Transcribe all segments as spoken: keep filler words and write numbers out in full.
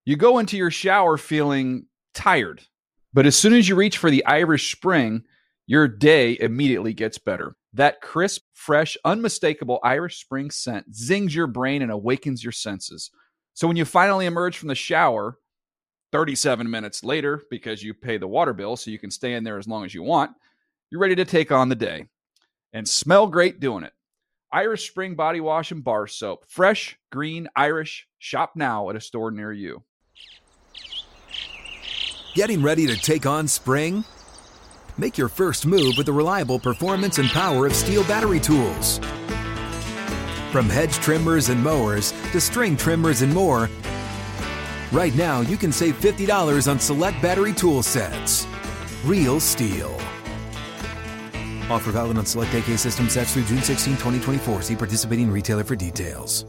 You go into your shower feeling tired, but as soon as you reach for the Irish Spring, your day immediately gets better. That crisp, fresh, unmistakable Irish Spring scent zings your brain and awakens your senses. So when you finally emerge from the shower, thirty-seven minutes later, because you pay the water bill so you can stay in there as long as you want, you're ready to take on the day. And smell great doing it. Irish Spring Body Wash and Bar Soap. Fresh, green, Irish. Shop now at a store near you. Getting ready to take on spring? Make your first move with the reliable performance and power of Steel battery tools. From hedge trimmers and mowers to string trimmers and more, right now you can save fifty dollars on select battery tool sets. Real Steel. Offer valid on select A K system sets through June sixteenth, twenty twenty-four. See participating retailer for details.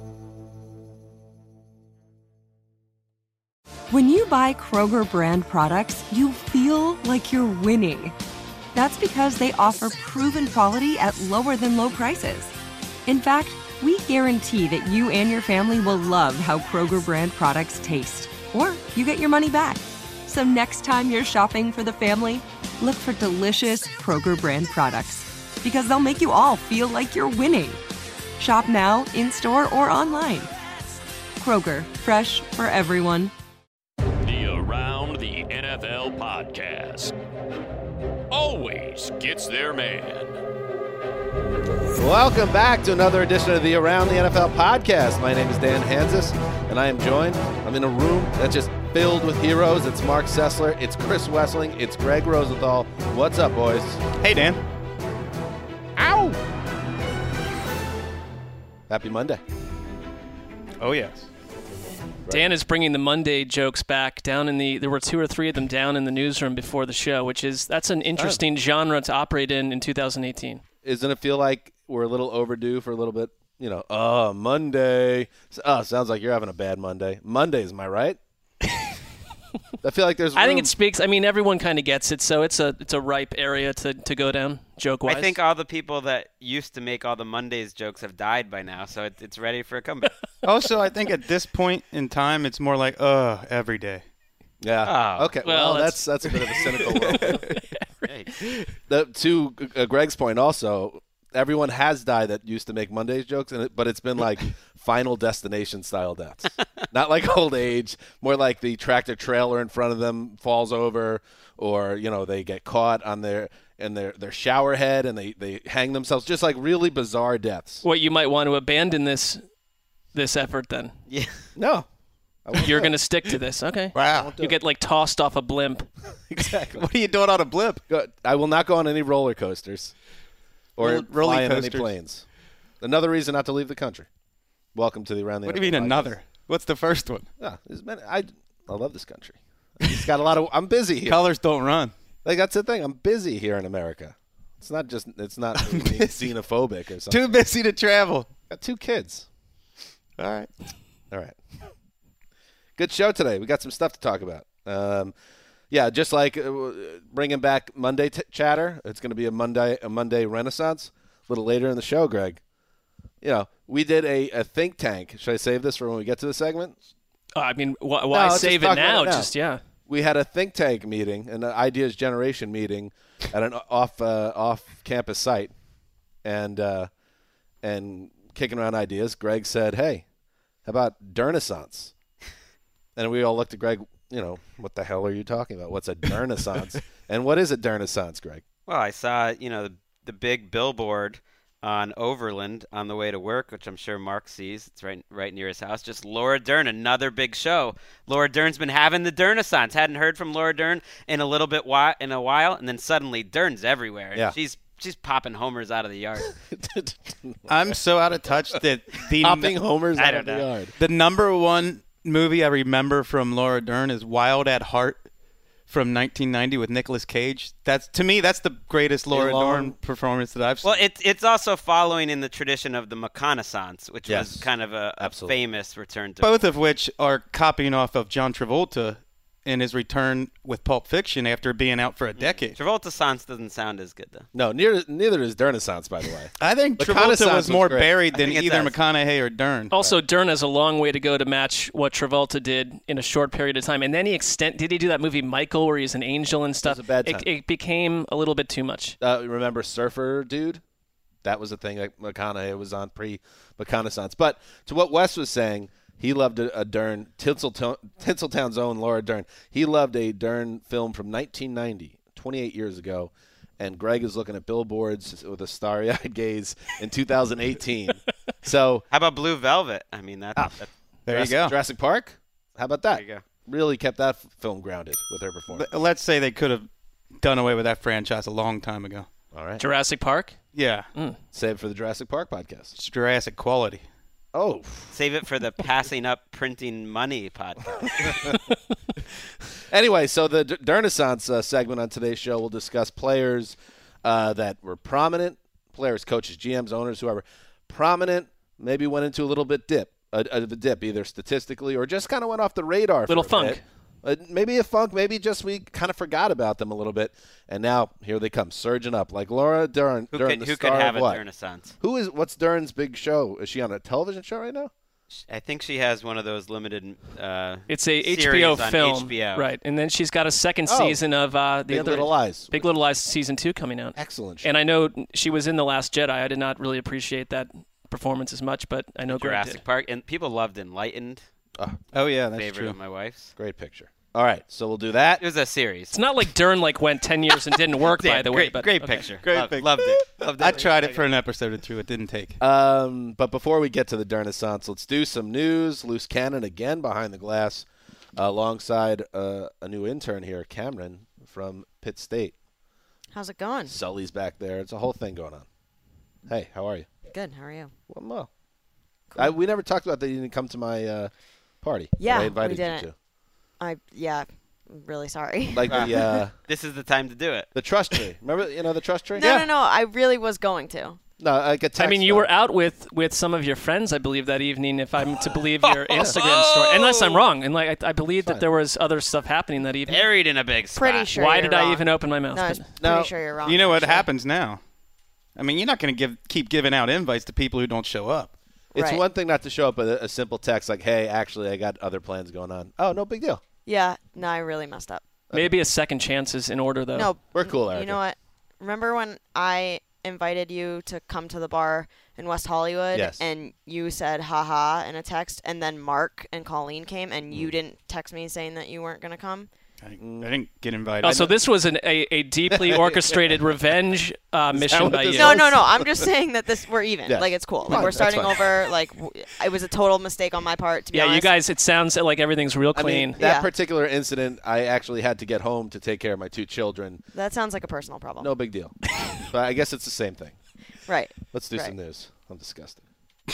When you buy Kroger brand products, you feel like you're winning. That's because they offer proven quality at lower than low prices. In fact, we guarantee that you and your family will love how Kroger brand products taste, or you get your money back. So next time you're shopping for the family, look for delicious Kroger brand products, because they'll make you all feel like you're winning. Shop now, in-store, or online. Kroger, fresh for everyone. The Around the N F L podcast always gets their man. Welcome back to another edition of the Around the N F L podcast. My name is Dan Hansis, and I am joined. I'm in a room that's just filled with heroes. It's Mark Sessler. It's Chris Wessling. It's Greg Rosenthal. What's up, boys? Hey, Dan. Ow! Happy Monday. Oh, yes. Dan is bringing the Monday jokes back down in the, there were two or three of them down in the newsroom before the show, which is, that's an interesting oh. genre to operate in in two thousand eighteen. Doesn't it feel like we're a little overdue for a little bit, you know, oh, Monday. Oh, sounds like you're having a bad Monday. Mondays, am I right? I feel like there's room. I think it speaks, I mean, everyone kind of gets it, so it's a it's a ripe area to, to go down, joke-wise. I think all the people that used to make all the Mondays jokes have died by now, so it, it's ready for a comeback. Also, I think at this point in time, it's more like, uh, every day. Yeah. Oh. Okay. Well, well that's, that's that's a bit of a cynical world. Right. The, to uh, Greg's point also, everyone has died that used to make Mondays jokes, and it, but it's been like Final Destination style deaths. Not like old age, more like the tractor trailer in front of them falls over, or, you know, they get caught on their in their, their shower head and they, they hang themselves. Just like really bizarre deaths. Well, you might want to abandon this this effort then. Yeah. No. You're going to stick to this. Okay. Wow. You get like tossed off a blimp. Exactly. What are you doing on a blimp? Go, I will not go on any roller coasters or Roller fly in any coasters. planes. Another reason not to leave the country. Welcome to the Around the What do you mean Podcast. another? What's the first one? Yeah, it's been, I I love this country. It's got a lot of. I'm busy here. Colors don't run. Like that's the thing. I'm busy here in America. It's not just. It's not being xenophobic or something. Too busy to travel. Got two kids. All right. All right. Good show today. We got some stuff to talk about. Um, yeah, just like uh, bringing back Monday t- chatter. It's going to be a Monday a Monday renaissance a little later in the show, Greg. You know, we did a, a think tank. Should I save this for when we get to the segment? Uh, I mean, wh- why No, save just it talk about now? it now. Just, yeah. We had a think tank meeting, an ideas generation meeting at an off uh, off campus site, and uh, and kicking around ideas. Greg said, "Hey, how about Dernissance?" And we all looked at Greg. You know, what the hell are you talking about? What's a Dernissance? And what is a Dernissance, Greg? Well, I saw, you know, the, the big billboard on Overland on the way to work, which I'm sure Mark sees. It's right right near his house. Just Laura Dern, another big show. Laura Dern's been having the Dernissance. Hadn't heard from Laura Dern in a little bit wi- in a while, and then suddenly Dern's everywhere. Yeah. She's she's popping homers out of the yard. I'm so out of touch that the Popping homers I out don't of the know. yard. the number one movie I remember from Laura Dern is Wild at Heart from nineteen ninety with Nicolas Cage. That's to me, that's the greatest Laura Long- Dern performance that I've seen. Well, it's it's also following in the tradition of the McConaissance, which Yes. was kind of a, a Absolutely. famous return to. Both of which are copying off of John Travolta in his return with Pulp Fiction after being out for a decade. Travolta Sans doesn't sound as good, though. No, neither, neither is Dernissance, by the way. I think McConaissance Travolta was was more great. buried I than think it either does. McConaughey or Dern. Also, Dern has a long way to go to match what Travolta did in a short period of time. And then he extend did he do that movie Michael where he's an angel and stuff? It was a bad time. It, it became a little bit too much. Uh, remember Surfer Dude? That was a thing that McConaughey was on pre-McConaissance. But to what Wes was saying, he loved a, a Dern, Tinseltown, Tinseltown's own Laura Dern. He loved a Dern film from nineteen ninety, twenty-eight years ago. And Greg is looking at billboards with a starry-eyed gaze in two thousand eighteen. So How about Blue Velvet? I mean, that, Ah, that There Jurassic, you go. Jurassic Park? How about that? There you go. Really kept that f- film grounded with her performance. But let's say they could have done away with that franchise a long time ago. All right. Jurassic Park? Yeah. Save it for the Jurassic Park podcast. It's Jurassic quality. Oh. Save it for the Passing Up Printing Money podcast. Anyway, so the D- Dernissance uh, segment on today's show will discuss players uh, that were prominent, players, coaches, G Ms, owners, whoever, prominent, maybe went into a little bit dip, a, a dip, either statistically or just kind of went off the radar. Little for a funk. bit. Uh, maybe a funk, maybe just we kind of forgot about them a little bit, and now here they come, surging up like Laura Dern. Who Dern, could, the who star could have of a what? Dernissance? Who is? What's Dern's big show? Is she on a television show right now? I think she has one of those limited. Uh, It's a H B series O on film, H B O. right? And then she's got a second Oh. season of uh, the Big other Little Lies. Big Little Lies season two coming out. Excellent show. And I know she was in The Last Jedi. I did not really appreciate that performance as much, but I know Greg Jurassic did. Park, and people loved Enlightened. Oh, yeah, that's favorite true. of my wife's. Great picture. All right, so we'll do that. It was a series. It's not like Dern like went ten years and didn't work, Yeah, by the way. great, But, great okay. picture. Great Loved, picture. loved it. Loved it. I tried it for an episode or two. It didn't take. Um, but before we get to the Dernissance, let's do some news. Loose Cannon again behind the glass, uh, alongside uh, a new intern here, Cameron from Pitt State. How's it going? Sully's back there. It's a whole thing going on. Hey, how are you? Good. How are you? Well, well. I, we never talked about that you didn't come to my uh, party. that Yeah, I we invited you didn't. to. I yeah, I'm really sorry. Like the uh, This is the time to do it. the trust tree. Remember, you know the trust tree? no, no, no. I really was going to. No, like a text I mean, you note. were out with, with some of your friends, I believe, that evening, if I'm to believe your Instagram story. Unless I'm wrong. And like I, I believe that there was other stuff happening that evening. Buried in a big spot. Pretty sure. Why you're did wrong. I even open my mouth? No, I But- was pretty Now, sure you're wrong. You know what actually. happens now? I mean, you're not going to give keep giving out invites to people who don't show up. It's Right. one thing not to show up with a, a simple text like, hey, actually, I got other plans going on. Oh, no big deal. Yeah. No, I really messed up. Maybe a second chance is in order, though. No, We're cool, Erica. You know what? Remember when I invited you to come to the bar in West Hollywood, Yes. and you said haha in a text, and then Mark and Colleen came, and Mm. you didn't text me saying that you weren't gonna come? I, I didn't get invited. Oh, so this was an, a, a deeply orchestrated revenge uh, mission what by this you. No, no, no. I'm just saying that this we're even. Yes. Like it's cool. Fine, Like we're that's starting fine. over. Like w- it was a total mistake on my part. To be Yeah, honest. you guys, it sounds like everything's real I clean. mean, that Yeah. particular incident, I actually had to get home to take care of my two children. That sounds like a personal problem. No big deal. But I guess it's the same thing. Right. Let's do Right. some news. I'm disgusted.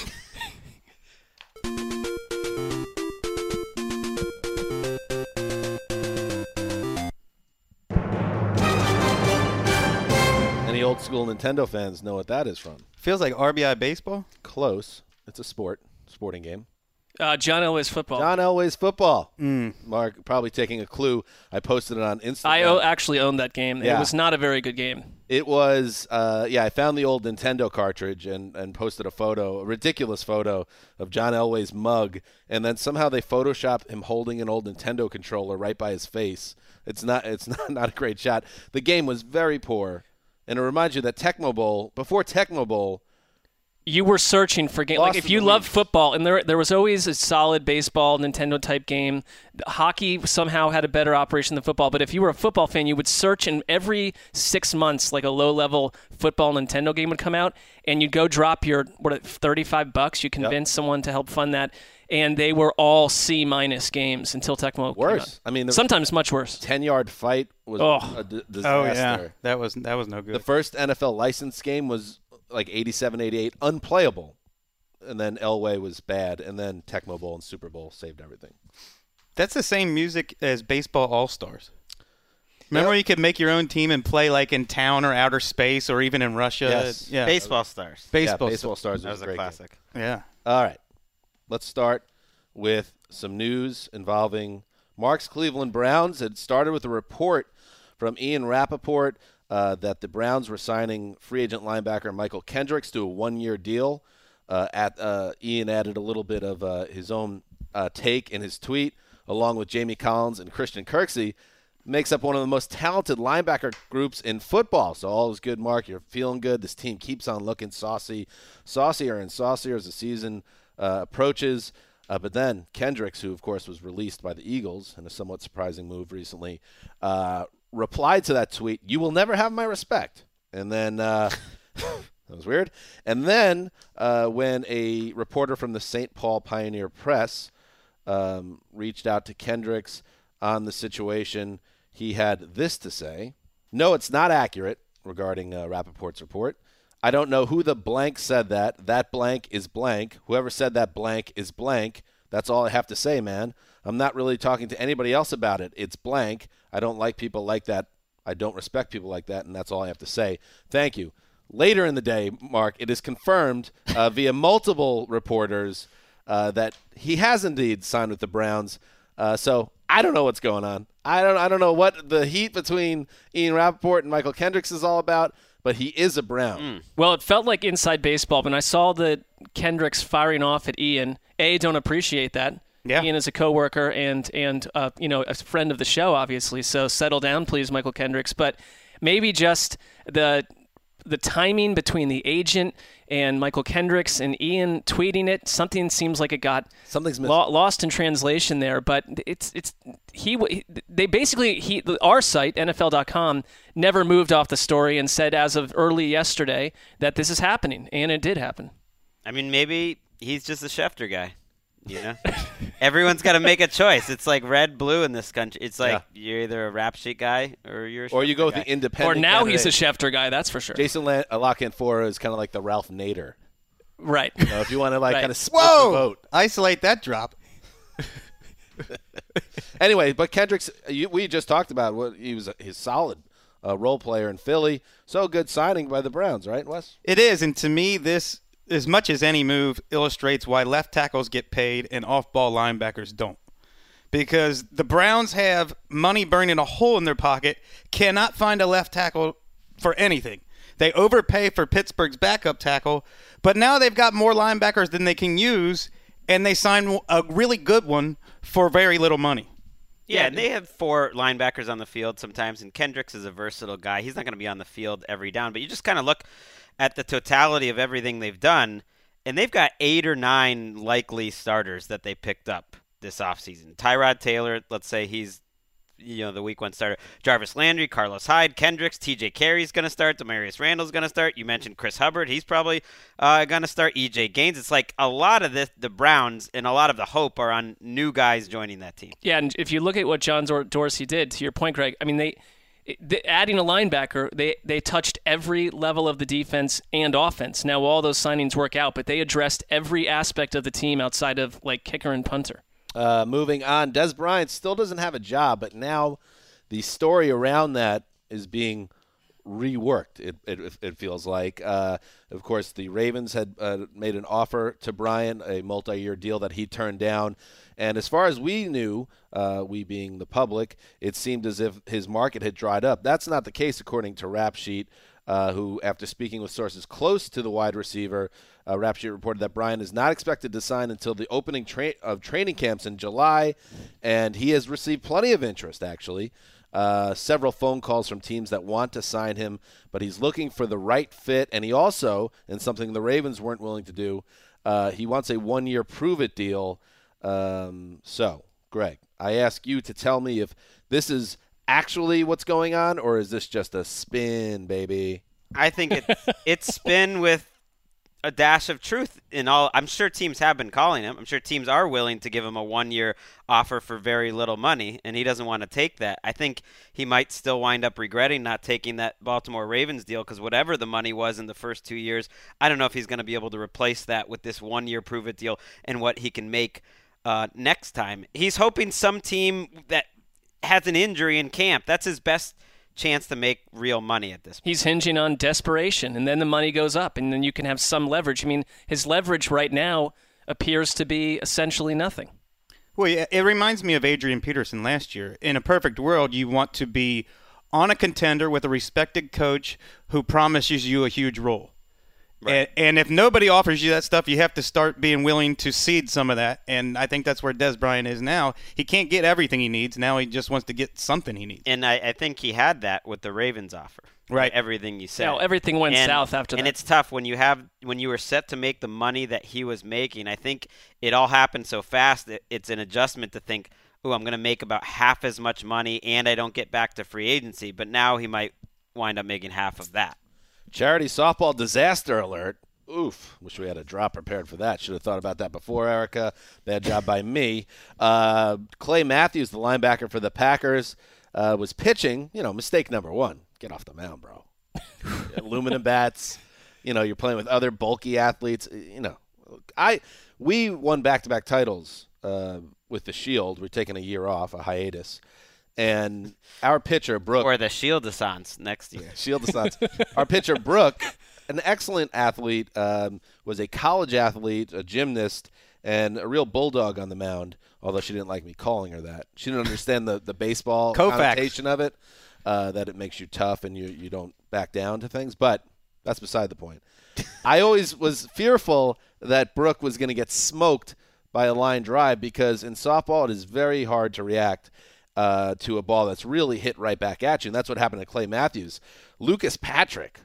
Any old school Nintendo fans know what that is from. Feels like R B I baseball. Close. It's a sport, sporting game. Uh, John Elway's football. John Elway's football. Mark, probably taking a clue. I posted it on Instagram. I o- actually owned that game. Yeah. It was not a very good game. It was, uh, yeah, I found the old Nintendo cartridge and, and posted a photo, a ridiculous photo of John Elway's mug, and then somehow they Photoshopped him holding an old Nintendo controller right by his face. It's not, it's not, not a great shot. The game was very poor, and it reminds you that Tecmo Bowl, before Tecmo Bowl, You were searching for game. Lost Like if in you the love weeds. football, and there there was always a solid baseball Nintendo type game. Hockey somehow had a better operation than football. But if you were a football fan, you would search, and every six months, like a low level football Nintendo game would come out, and you'd go drop your what thirty five bucks. You convince someone to help fund that, and they were all C minus games until Tecmo. came worse. out. I mean, the sometimes much worse. ten-yard fight was Oh. a d- disaster. Oh yeah, that was that was no good. The first N F L license game was like eighty-seven, eighty-eight, unplayable. And then Elway was bad, and then Tecmo Bowl and Super Bowl saved everything. That's the same music as Baseball All Stars. Remember, you could make your own team and play like in town or outer space or even in Russia. Yes. Yeah, Baseball stars. baseball. yeah, Baseball Stars That was, was a a great classic. game. Yeah. All right. Let's start with some news involving Mark's Cleveland Browns had started with a report from Ian Rappaport uh, that the Browns were signing free agent linebacker Michael Kendricks to a one-year deal. Uh, at uh, Ian added a little bit of uh, his own uh, take in his tweet, along with Jamie Collins and Christian Kirksey. Makes up one of the most talented linebacker groups in football. So all is good, Mark. You're feeling good. This team keeps on looking saucy, saucier and saucier as the season uh, approaches. Uh, but then Kendricks, who, of course, was released by the Eagles in a somewhat surprising move recently, uh, replied to that tweet, "You will never have my respect." And then uh, that was weird. And then uh, when a reporter from the Saint Paul Pioneer Press um, reached out to Kendricks on the situation, he had this to say: "No, it's not accurate," regarding uh, Rappaport's report. "I don't know who the blank said that. That blank is blank. Whoever said that blank is blank. That's all I have to say, man. I'm not really talking to anybody else about it. It's blank. I don't like people like that. I don't respect people like that, and that's all I have to say. Thank you." Later in the day, Mark, it is confirmed uh, via multiple reporters uh, that he has indeed signed with the Browns. Uh, so I don't know what's going on. I don't I don't know what the heat between Ian Rappaport and Michael Kendricks is all about, but he is a Brown. Mm. Well, it felt like inside baseball. When I saw the Kendricks firing off at Ian, A, don't appreciate that. Yeah. Ian is a coworker and, and uh, you know, a friend of the show, obviously. So settle down, please, Michael Kendricks. But maybe just the the timing between the agent and Michael Kendricks and Ian tweeting it, something seems like it got Something's lo- lost in translation there. But it's it's he they basically he our site N F L dot com never moved off the story and said as of early yesterday that this is happening, and it did happen. I mean, maybe he's just a Schefter guy. You know, everyone's got to make a choice. It's like red, blue in this country. It's like yeah. you're either a rap sheet guy or you're a or you go with guy. the independent. Or now candidate. He's a Schefter guy. That's for sure. Jason La- Lockenfora is kind of like the Ralph Nader. Right. You know, if you want to like right. kind of split Whoa! the vote. Isolate that drop. Anyway, but Kendricks, you, we just talked about what he was. A, he's solid uh, role player in Philly. So good signing by the Browns, right, Wes? It is, and to me, this, as much as any move, illustrates why left tackles get paid and off-ball linebackers don't. Because the Browns have money burning a hole in their pocket, cannot find a left tackle for anything. They overpay for Pittsburgh's backup tackle, but now they've got more linebackers than they can use, and they sign a really good one for very little money. Yeah, and they have four linebackers on the field sometimes, and Kendricks is a versatile guy. He's not going to be on the field every down, but you just kind of look at the totality of everything they've done, and they've got eight or nine likely starters that they picked up this offseason. Tyrod Taylor, let's say he's you know the week one starter. Jarvis Landry, Carlos Hyde, Kendricks, T J Carey's going to start. Demarius Randall's going to start. You mentioned Chris Hubbard. He's probably uh, going to start. E J Gaines. It's like a lot of this, the Browns and a lot of the hope are on new guys joining that team. Yeah, and if you look at what John Dorsey did, to your point, Greg, I mean, they – adding a linebacker, they, they touched every level of the defense and offense. Now, all those signings work out, but they addressed every aspect of the team outside of, like, kicker and punter. Uh, moving on, Des Bryant still doesn't have a job, but now the story around that is being reworked, it it, it feels like. Uh, of course, the Ravens had uh, made an offer to Bryant, a multi-year deal that he turned down. And as far as we knew, uh, we being the public, it seemed as if his market had dried up. That's not the case, according to Rap Sheet, uh, who, after speaking with sources close to the wide receiver, uh, Rap Sheet reported that Bryant is not expected to sign until the opening tra- of training camps in July, and he has received plenty of interest, actually. Uh, several phone calls from teams that want to sign him, but he's looking for the right fit, and he also, and something the Ravens weren't willing to do, uh, he wants a one-year prove-it deal. Um, so, Greg, I ask you to tell me if this is actually what's going on, or is this just a spin, baby? I think it's it's spin with a dash of truth in all. I'm sure teams have been calling him. I'm sure teams are willing to give him a one-year offer for very little money, and he doesn't want to take that. I think he might still wind up regretting not taking that Baltimore Ravens deal, because whatever the money was in the first two years, I don't know if he's going to be able to replace that with this one-year prove-it deal and what he can make Uh, next time. He's hoping some team that has an injury in camp. That's his best chance to make real money at this point. He's hinging on desperation, and then the money goes up, and then you can have some leverage. I mean, his leverage right now appears to be essentially nothing. Well, yeah, it reminds me of Adrian Peterson last year. In a perfect world, you want to be on a contender with a respected coach who promises you a huge role. Right. And, and if nobody offers you that stuff, you have to start being willing to cede some of that. And I think that's where Des Bryant is now. He can't get everything he needs. Now he just wants to get something he needs. And I, I think he had that with the Ravens offer. Right. Everything you said. No, everything went and, south after and that. And it's tough when you have when you were set to make the money that he was making. I think it all happened so fast that it's an adjustment to think, oh, I'm going to make about half as much money and I don't get back to free agency. But now he might wind up making half of that. Charity softball disaster alert. Oof. Wish we had a drop prepared for that. Should have thought about that before, Erica. Bad job by me. Uh, Clay Matthews, the linebacker for the Packers, uh, was pitching. You know, mistake number one. Get off the mound, bro. Aluminum bats. You know, you're playing with other bulky athletes. You know, I we won back-to-back titles uh, with the Shield. We're taking a year off, a hiatus. And our pitcher, Brooke. Or the Shield-a-sons next year. Shield-a-sons. Our pitcher, Brooke, an excellent athlete, um, was a college athlete, a gymnast, and a real bulldog on the mound, although she didn't like me calling her that. She didn't understand the, the baseball Koufax. connotation of it, uh, that it makes you tough and you, you don't back down to things. But that's beside the point. I always was fearful that Brooke was going to get smoked by a line drive because in softball it is very hard to react uh, to a ball that's really hit right back at you, and that's what happened to Clay Matthews. Lucas Patrick.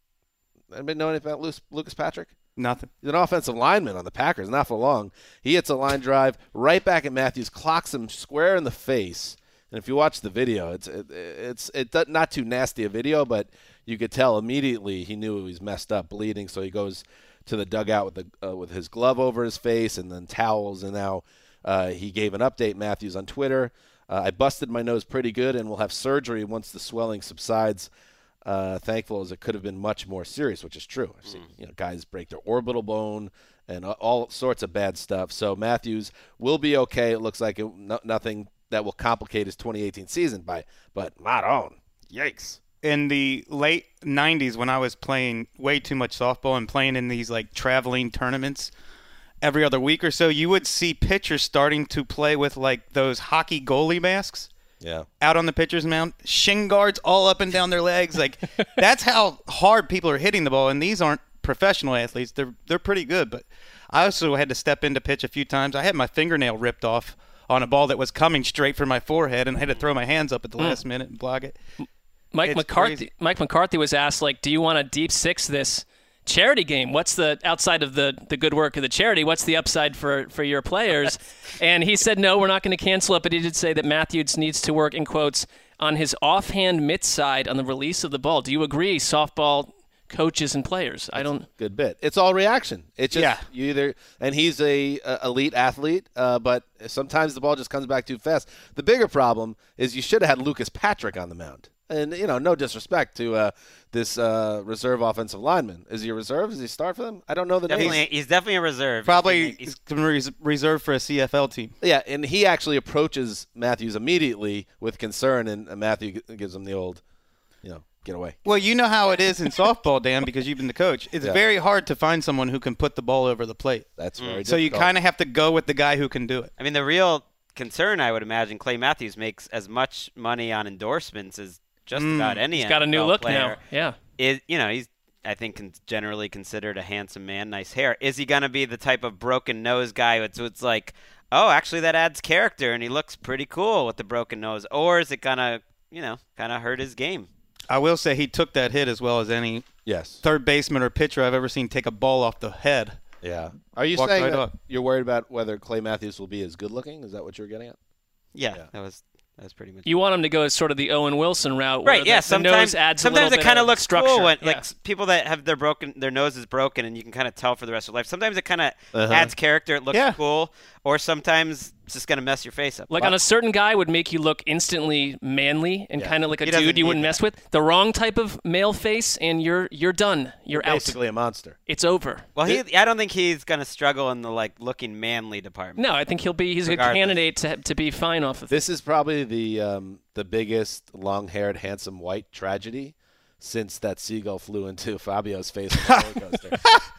Anybody know anything about Lucas Patrick? Nothing. He's an offensive lineman on the Packers, not for long. He hits a line drive right back at Matthews, clocks him square in the face. And if you watch the video, it's it, it's it not too nasty a video, but you could tell immediately he knew he was messed up, bleeding. So he goes to the dugout with the uh, with his glove over his face and then towels. And now uh, he gave an update, Matthews, on Twitter. Uh, I busted my nose pretty good, and will have surgery once the swelling subsides. Uh, thankful as it could have been much more serious, which is true. I've seen you know guys break their orbital bone and all sorts of bad stuff. So Matthews will be okay. It looks like it, no, nothing that will complicate his twenty eighteen season. By but Maron, yikes! In the late nineties, when I was playing way too much softball and playing in these like traveling tournaments every other week or so, you would see pitchers starting to play with like those hockey goalie masks. Yeah. Out on the pitcher's mound, shin guards all up and down their legs. Like that's how hard people are hitting the ball. And these aren't professional athletes. They're they're pretty good. But I also had to step in to pitch a few times. I had my fingernail ripped off on a ball that was coming straight for my forehead, and I had to throw my hands up at the mm. last minute and block it. Mike it's McCarthy. Crazy. Mike McCarthy was asked, like, do you want to deep six this charity game? What's the outside of the, the good work of the charity? What's the upside for, for your players? And he said, no, we're not going to cancel it. But he did say that Matthews needs to work, in quotes, on his offhand mitt side on the release of the ball. Do you agree, softball coaches and players? I don't. Good bit. It's all reaction. It's just yeah. you either, and he's a, a elite athlete, uh, but sometimes the ball just comes back too fast. The bigger problem is you should have had Lucas Patrick on the mound. And, you know, no disrespect to uh, this uh, reserve offensive lineman. Is he a reserve? Does he start for them? I don't know the definitely, name. He's definitely a reserve. Probably he's, he's reserved for a C F L team. Yeah, and he actually approaches Matthews immediately with concern, and Matthew gives him the old, you know, get away. Well, you know how it is in softball, Dan, because you've been the coach. It's yeah. very hard to find someone who can put the ball over the plate. That's very So you kind of have to go with the guy who can do it. I mean, the real concern, I would imagine, Clay Matthews makes as much money on endorsements as just Mm. about any He's N F L got a new look player. now. Yeah. Is, you know, he's, I think, con- generally considered a handsome man, nice hair. Is he going to be the type of broken nose guy? It's, it's like, oh, actually that adds character and he looks pretty cool with the broken nose. Or is it going to, you know, kind of hurt his game? I will say he took that hit as well as any yes. third baseman or pitcher I've ever seen take a ball off the head. Yeah. Are you Walked saying right that up. you're worried about whether Clay Matthews will be as good looking? Is that what you're getting at? Yeah, Yeah. that was that was pretty much. You want him to go as sort of the Owen Wilson route, where Right, the, yeah. the Sometimes, nose adds sometimes a it kind of looks structure. cool when, Yeah. like, s- people that have their broken, their nose is broken, and you can kind of tell for the rest of their life. Sometimes it kind of Uh-huh. adds character. It looks Yeah. cool, or sometimes it's just gonna mess your face up. Like on a certain guy would make you look instantly manly and Yeah. kind of like a He doesn't dude you need wouldn't that. mess with. The wrong type of male face, and you're you're done. You're out. Basically a monster. It's over. Well, he, I don't think he's gonna struggle in the like looking manly department. No, I think he'll be. He's a good Regardless. candidate to to be fine off of. This is probably the um, the biggest long-haired, handsome white tragedy since that seagull flew into Fabio's face on the roller coaster.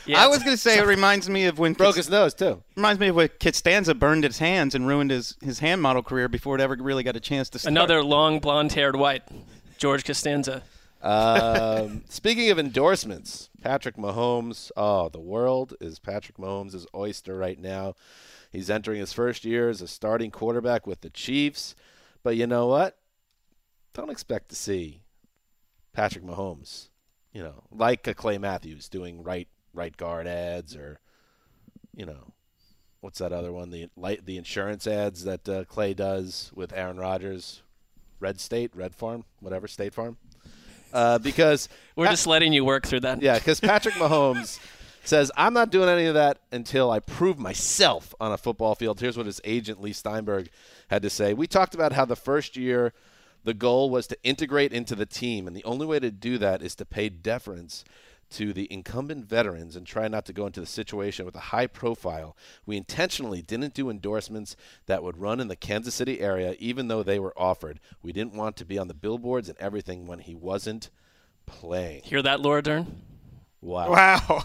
Yeah, I was going to say it reminds me of when Broke Kit- his nose, too. reminds me of when Costanza burned his hands and ruined his, his hand model career before it ever really got a chance to start. Another long blonde-haired white, George Costanza. Um, speaking of endorsements, Patrick Mahomes. Oh, the world is Patrick Mahomes' oyster right now. He's entering his first year as a starting quarterback with the Chiefs. But you know what? Don't expect to see Patrick Mahomes, you know, like a Clay Matthews doing right right guard ads, or, you know, what's that other one? The light the insurance ads that uh, Clay does with Aaron Rodgers, Red State, Red Farm, whatever, State Farm. Uh, because We're Pat- just letting you work through that. yeah, because Patrick Mahomes says, I'm not doing any of that until I prove myself on a football field. Here's what his agent, Lee Steinberg, had to say. We talked about how the first year the goal was to integrate into the team, and the only way to do that is to pay deference to the incumbent veterans and try not to go into the situation with a high profile. We intentionally didn't do endorsements that would run in the Kansas City area, even though they were offered. We didn't want to be on the billboards and everything when he wasn't playing. Hear that, Laura Dern? Wow. Wow.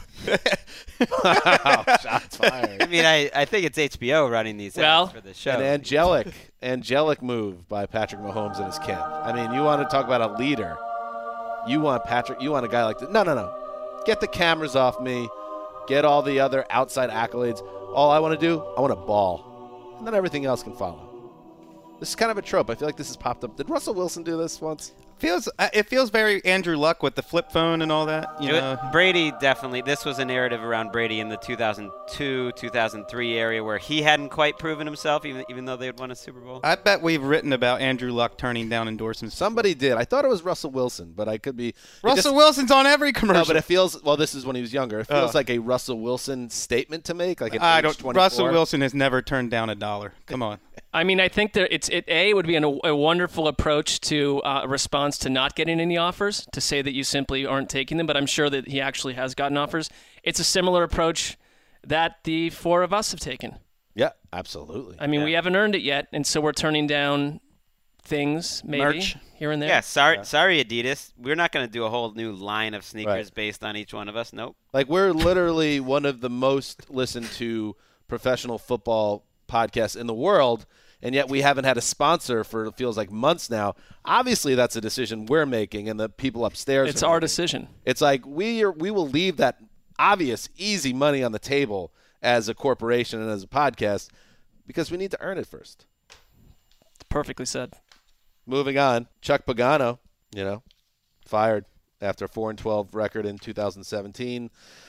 Wow. Shots fired. I mean, I, I think it's H B O running these Well, ads for the show. An angelic, angelic move by Patrick Mahomes and his camp. I mean, you want to talk about a leader. You want Patrick, you want a guy like that. No, no, no. Get the cameras off me. Get all the other outside accolades. All I want to do, I want to ball. And then everything else can follow. This is kind of a trope. I feel like this has popped up. Did Russell Wilson do this once? feels uh, it feels very Andrew Luck with the flip phone and all that. You It- know, Brady definitely. This was a narrative around Brady in the two thousand two, two thousand three area where he hadn't quite proven himself, even even though they had won a Super Bowl. I bet we've written about Andrew Luck turning down endorsements. Somebody did. I thought it was Russell Wilson, but I could be. it Russell just- Wilson's on every commercial. No, but it feels. Well, this is when he was younger. It feels Oh. like a Russell Wilson statement to make. Like an I age don't. twenty-four. Russell Wilson has never turned down a dollar. Come on. I mean, I think that it's it. A would be an, a wonderful approach to uh, a response to not getting any offers, to say that you simply aren't taking them. But I'm sure that he actually has gotten offers. It's a similar approach that the four of us have taken. Yeah, absolutely. I mean, Yeah. we haven't earned it yet, and so we're turning down things, maybe Merch. here and there. Yeah, sorry, sorry, Adidas. We're not going to do a whole new line of sneakers Right. based on each one of us. Nope. Like, we're literally one of the most listened to professional football podcasts in the world, and yet we haven't had a sponsor for it feels like months now. Obviously, that's a decision we're making, and the people upstairs. It's are our making. decision. It's like we are, we will leave that obvious, easy money on the table as a corporation and as a podcast because we need to earn it first. Perfectly said. Moving on, Chuck Pagano, you know, fired after a four and twelve record in two thousand seventeen.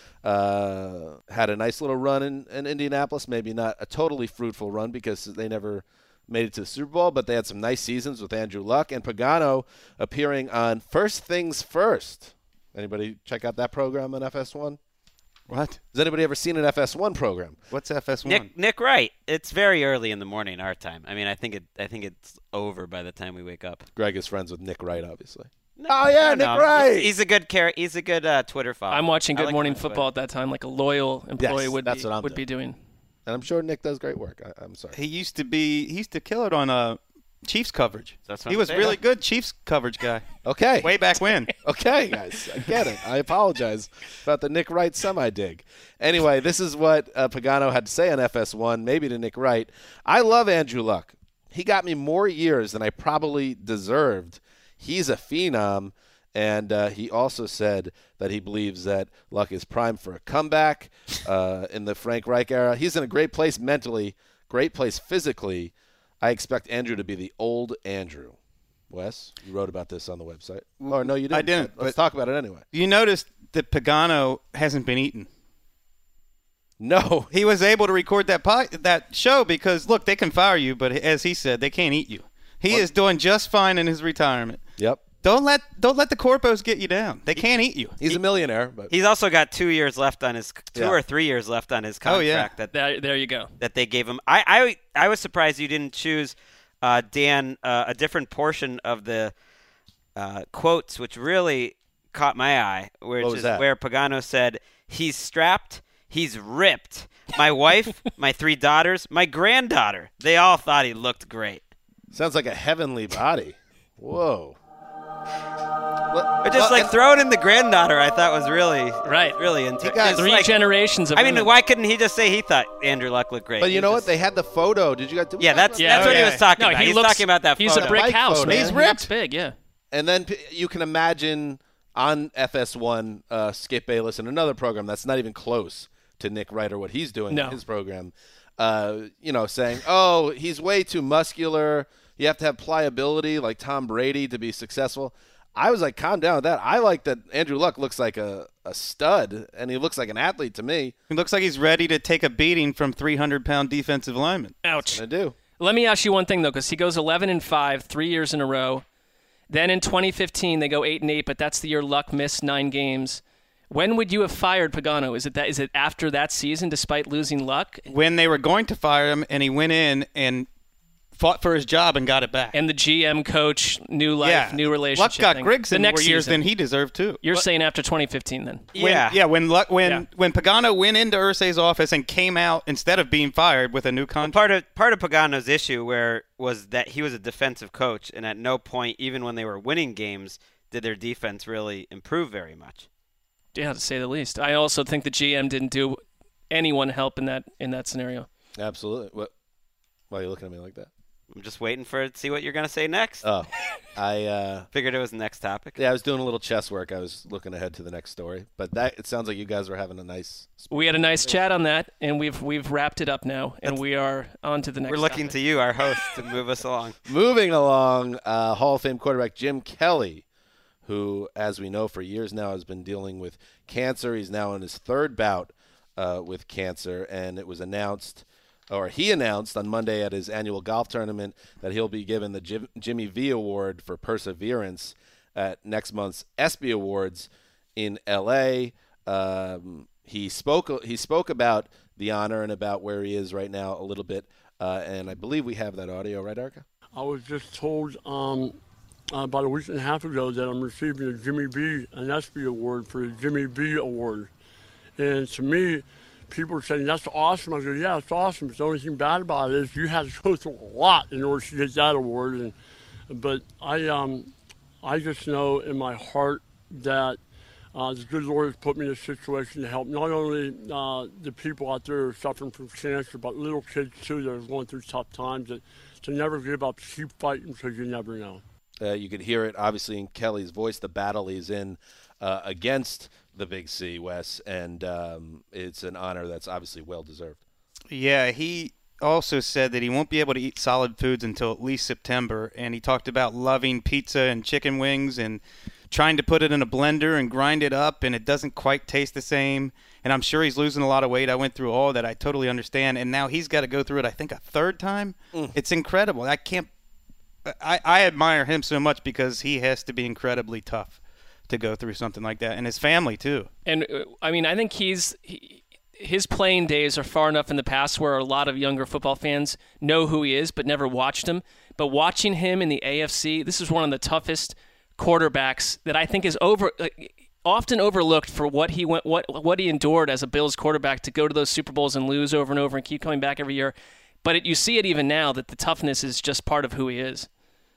Uh, had a nice little run in, in Indianapolis. Maybe not a totally fruitful run because they never made it to the Super Bowl, but they had some nice seasons with Andrew Luck and Pagano appearing on First Things First. Anybody check out that program on F S one? What? Has anybody ever seen an F S one program? What's F S one? Nick Nick Wright. It's very early in the morning our time. I mean, I think it I think it's over by the time we wake up. Greg is friends with Nick Wright, obviously. No, Oh, yeah, I don't Nick know. Wright. He's, he's a good char- He's a good uh, Twitter follower. I'm watching I Good like Morning him on Football at that time, like a loyal employee Yes, would that's be what I'm would be doing. And I'm sure Nick does great work. I, I'm sorry. He used to be. He used to kill it on uh, Chiefs coverage. That's what he I'm was saying. really good Chiefs coverage guy. Okay. Way back when. Okay, guys. I get it. I apologize about the Nick Wright semi-dig. Anyway, this is what uh, Pagano had to say on F S one, maybe to Nick Wright. I love Andrew Luck. He got me more years than I probably deserved. He's a phenom. And uh, he also said that he believes that Luck is primed for a comeback uh, in the Frank Reich era. He's in a great place mentally, great place physically. I expect Andrew to be the old Andrew. Wes, you wrote about this on the website. Or no, you didn't. I didn't, Let's but- talk about it anyway. You noticed that Pagano hasn't been eaten. No. He was able to record that po- that show because look, they can fire you, but as he said, they can't eat you. He What? is doing just fine in his retirement. Yep. Don't let don't let the corpos get you down. They can't eat you. He's a millionaire, but He's also got two years left on his two Yeah. or three years left on his Oh, yeah. contract that There, there you go. that they gave him. I I, I was surprised you didn't choose, uh, Dan, uh, a different portion of the uh, quotes, which really caught my eye, which What was is that? where Pagano said, "He's strapped, he's ripped. My wife, my three daughters, my granddaughter, they all thought he looked great." sounds like a heavenly body. Whoa. Well, But just well, like and- throwing in the granddaughter, I thought was really, Right. really into He got it's Three like- generations of I mean, women. why couldn't he just say he thought Andrew Luck looked great? But you He know what? just- They had the photo. Did you guys? did we Yeah, talk that's about that's that? what he yeah. was talking No, about. he He's looks, talking about that He's photo. a brick Bike house, photo. man. He's He ripped. looks big, yeah. And then p- you can imagine on F S one, uh, Skip Bayless in another program that's not even close to Nick Wright or what he's doing No. in his program, uh, you know, saying, oh, he's way too muscular. You have to have pliability like Tom Brady to be successful. I was like, calm down with that. I like that Andrew Luck looks like a, a stud, and he looks like an athlete to me. He looks like he's ready to take a beating from three hundred pound defensive linemen. Ouch. I do. Let me ask you one thing though, because he goes eleven and five, three years in a row. Then in twenty fifteen they go eight and eight, but that's the year Luck missed nine games. When would you have fired Pagano? Is it that? Is it after that season, despite losing Luck When they were going to fire him, and he went in and fought for his job and got it back. and the G M coach, new life, yeah, new Luck relationship? got thing? Griggs the in next more years season. than he deserved too. You're saying after twenty fifteen, then? When, Yeah. yeah. When Luck, when Yeah. when Pagano went into Irsay's office and came out instead of being fired with a new contract. Part of part of Pagano's issue where was that he was a defensive coach, and at no point, even when they were winning games, did their defense really improve very much. Yeah, to say the least. I also think the G M didn't do anyone help in that in that scenario. Absolutely. What? Why are you looking at me like that? I'm just waiting for to see what you're gonna say next. Oh, I uh, Figured it was the next topic. yeah, I was doing a little chess work. I was looking ahead to the next story, but that it sounds like you guys were having a nice. We had a nice chat on that, and we've we've wrapped it up now, and we are on to the next. We're looking topic. to you, our host, to move us along. Moving along, uh, Hall of Fame quarterback Jim Kelly, who, as we know, for years now has been dealing with cancer. He's now in his third bout uh, with cancer, and it was announced, or he announced on Monday at his annual golf tournament that he'll be given the Jim, Jimmy V Award for Perseverance at next month's ESPY Awards in L A. Um, he spoke. He spoke about the honor and about where he is right now a little bit, uh, and I believe we have that audio, right, Erica? I was just told um, uh, about a week and a half ago that I'm receiving a Jimmy B, an ESPY award for the Jimmy B Award. And to me, people are saying, that's awesome. I go, yeah, it's awesome. But the only thing bad about it is you had to go through a lot in order to get that award. And But I, um, I just know in my heart that uh, the good Lord has put me in a situation to help not only uh, the people out there who are suffering from cancer, but little kids too that are going through tough times. That, to never give up, keep fighting because you never know. Uh, you could hear it, obviously, in Kelly's voice, the battle he's in uh, against the Big C, Wes, and um, it's an honor that's obviously well-deserved. Yeah, he also said that he won't be able to eat solid foods until at least September, and he talked about loving pizza and chicken wings and trying to put it in a blender and grind it up, and it doesn't quite taste the same. And I'm sure he's losing a lot of weight. I went through all that. I totally understand. And now he's got to go through it, I think, a third time. Mm. It's incredible. I can't I, – I admire him so much because he has to be incredibly tough to go through something like that, and his family too. And, uh, I mean, I think he's he, his playing days are far enough in the past where a lot of younger football fans know who he is but never watched him. But watching him in the A F C, this is one of the toughest quarterbacks that I think is over like, often overlooked for what he went, what what he endured as a Bills quarterback to go to those Super Bowls and lose over and over and keep coming back every year. But it, you see it even now that the toughness is just part of who he is.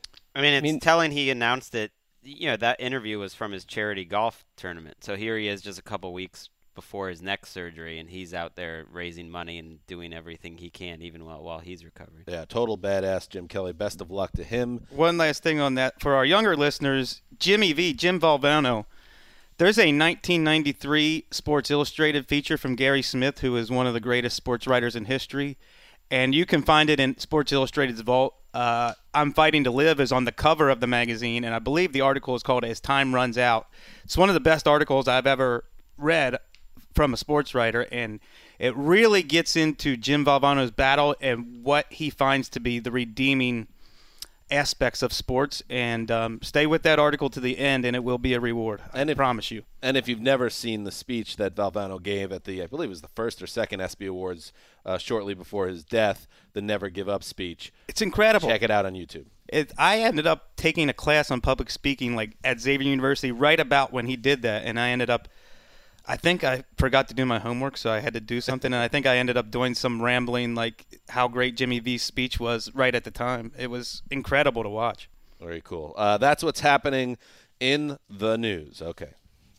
I mean, it's I mean, telling he announced it. You know, that interview was from his charity golf tournament. So here he is just a couple weeks before his neck surgery, and he's out there raising money and doing everything he can, even while, while he's recovering. Yeah, total badass Jim Kelly. Best of luck to him. One last thing on that. For our younger listeners, Jimmy V, Jim Valvano, there's a nineteen ninety-three Sports Illustrated feature from Gary Smith, who is one of the greatest sports writers in history. And you can find it in Sports Illustrated's vault. Uh, I'm Fighting to Live is on the cover of the magazine, and I believe the article is called As Time Runs Out. It's one of the best articles I've ever read from a sports writer, and it really gets into Jim Valvano's battle and what he finds to be the redeeming aspects of sports. And um, stay with that article to the end, and it will be a reward. And I if, promise you. And if you've never seen the speech that Valvano gave at the, I believe it was the first or second ESPY Awards uh, shortly before his death, the Never Give Up speech. It's incredible. Check it out on YouTube. It, I ended up taking a class on public speaking like at Xavier University right about when he did that, and I ended up I think I forgot to do my homework, so I had to do something, and I think I ended up doing some rambling like how great Jimmy V's speech was right at the time. It was incredible to watch. Very cool. Uh, that's what's happening In the news, okay.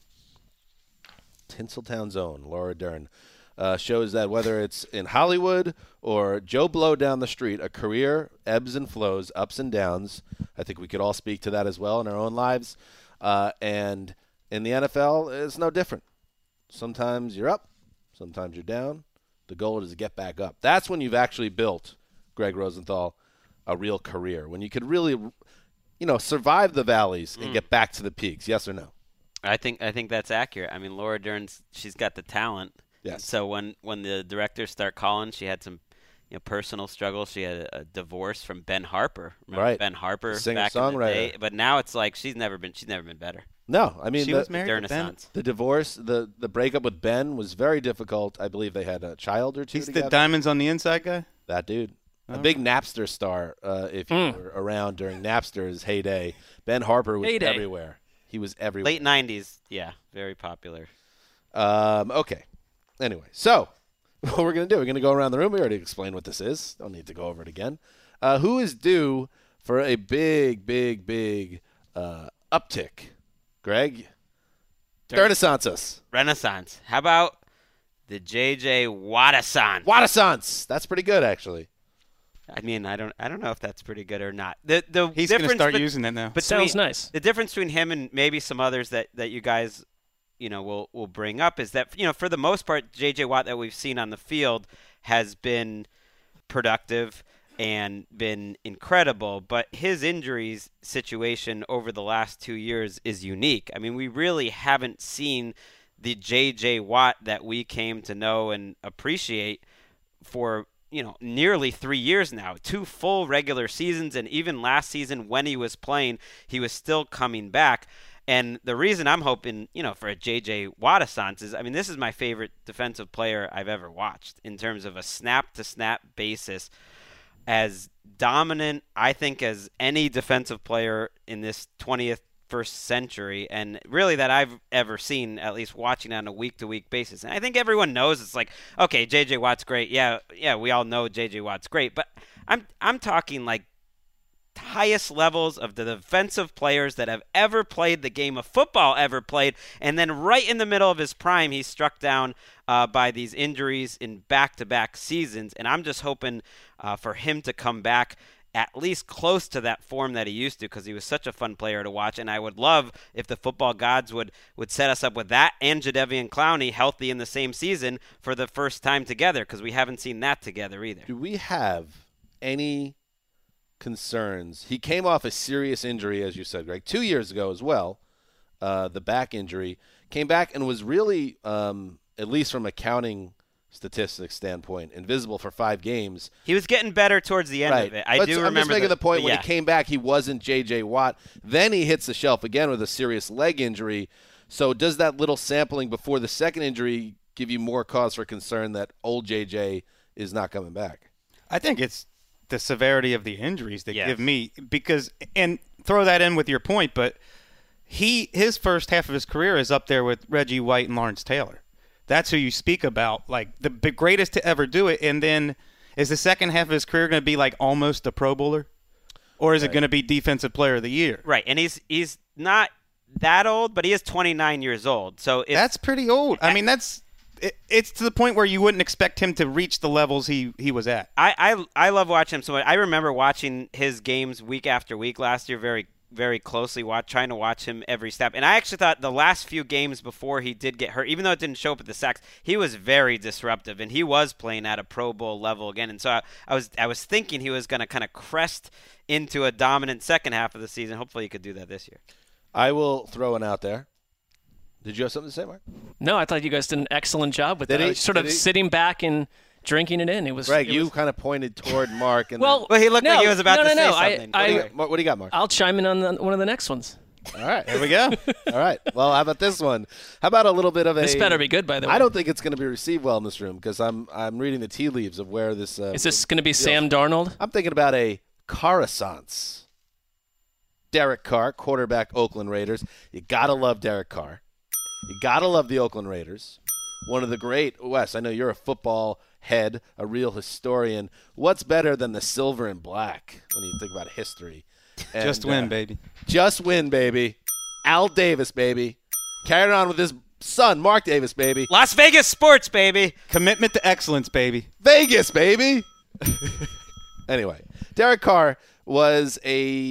Tinseltown's own Laura Dern uh, shows that whether it's in Hollywood or Joe Blow down the street, a career ebbs and flows, ups and downs. I think we could all speak to that as well in our own lives. Uh, and in the N F L, it's no different. Sometimes you're up, sometimes you're down. The goal is to get back up. That's when you've actually built, Greg Rosenthal, a real career. When you could really, you know, survive the valleys and Mm. get back to the peaks. Yes or no? I think I think that's accurate. I mean, Laura Dern's she's got the talent. Yes. So when when the directors start calling, she had some, you know, personal struggles. She had a, a divorce from Ben Harper. Remember Right. Ben Harper Singer back in the songwriter. day. But now it's like she's never been she's never been better. No, I mean She the, was married to Ben. Renaissance. the divorce, the the breakup with Ben was very difficult. I believe they had a child or two He's together. the diamonds on the inside guy? That dude. A Oh. big Napster star, uh, if you Mm. were around during Napster's heyday. Ben Harper was Heyday. everywhere. He was everywhere. Late nineties, yeah, very popular. Um, okay. Anyway, so what we're going to do, we're going to go around the room. We already explained what this is. Don't need to go over it again. Uh, who is due for a big, big, big uh, uptick? Greg? Renaissance. Renaissance. How about the J J Watt-a-san? Watt-a-sance. That's pretty good, actually. I mean, I don't, I don't know if that's pretty good or not. The the He's going to difference start bet- using it now. between- Sounds nice. The difference between him and maybe some others that, that you guys, you know, will will bring up is that, you know, for the most part, J J Watt that we've seen on the field has been productive and been incredible, but his injuries situation over the last two years is unique. I mean, we really haven't seen the J J Watt that we came to know and appreciate for, you know, nearly three years now. Two full regular seasons, and even last season when he was playing, he was still coming back. And the reason I'm hoping, you know, for a J J Watt-a-sance is, I mean, this is my favorite defensive player I've ever watched in terms of a snap-to-snap basis. As dominant, I think, as any defensive player in this twentieth first century, and really that I've ever seen, at least watching on a week-to-week basis. And I think everyone knows it's like, okay, J J Watt's great. Yeah, yeah, we all know J J Watt's great. But I'm I'm talking like highest levels of the defensive players that have ever played the game of football ever played, and then right in the middle of his prime, he's struck down uh, by these injuries in back-to-back seasons, and I'm just hoping uh, for him to come back at least close to that form that he used to, because he was such a fun player to watch, and I would love if the football gods would, would set us up with that and Jadeveon Clowney healthy in the same season for the first time together, because we haven't seen that together either. Do we have any concerns? He came off a serious injury, as you said, Greg, two years ago as well, uh, the back injury. Came back and was really, um, at least from a counting statistics standpoint, invisible for five games. He was getting better towards the end right. of it. I but do I'm remember just making the, the point when yeah. he came back, he wasn't J J Watt. Then he hits the shelf again with a serious leg injury. So does that little sampling before the second injury give you more cause for concern that old J J is not coming back? I think it's the severity of the injuries that Yes. give me, because, and throw that in with your point, but he his first half of his career is up there with Reggie White and Lawrence Taylor. That's who you speak about, like the b- greatest to ever do it. And then is the second half of his career going to be like almost a Pro Bowler? Or is Right. it going to be Defensive Player of the Year? Right, and he's he's not that old, but he is twenty-nine years old. So it's, That's pretty old. I mean, that's it, it's to the point where you wouldn't expect him to reach the levels he, he was at. I, I I love watching him so much. I remember watching his games week after week last year very very closely, watch, trying to watch him every step. And I actually thought the last few games before he did get hurt, even though it didn't show up at the sacks, he was very disruptive, and he was playing at a Pro Bowl level again. And so I, I was I was thinking he was going to kind of crest into a dominant second half of the season. Hopefully he could do that this year. I will throw one out there. Did you have something to say, Mark? No, I thought you guys did an excellent job with Did that. he? I was sort Did of he? sitting back and drinking it in. It was Greg, it you was- kind of pointed toward Mark. And well, Well, he looked no, like he was about no, to no, say no. I- something. I, then, what, do you, what do you got, Mark? I'll chime in on the, one of the next ones. All right. There we go. All right. Well, how about this one? How about a little bit of a? This better be good, by the way. I don't think it's going to be received well in this room because I'm I'm reading the tea leaves of where this. Uh, Is this going to be feels. Sam Darnold? I'm thinking about a Carasance. Derek Carr, quarterback, Oakland Raiders. You gotta love Derek Carr. You gotta love the Oakland Raiders. One of the great Wes. I know you're a football head, a real historian. What's better than the silver and black when you think about history? And, Just win, uh, baby. Just win, baby. Al Davis, baby. Carried on with his son, Mark Davis, baby. Las Vegas sports, baby. Commitment to excellence, baby. Vegas, baby. Anyway, Derek Carr was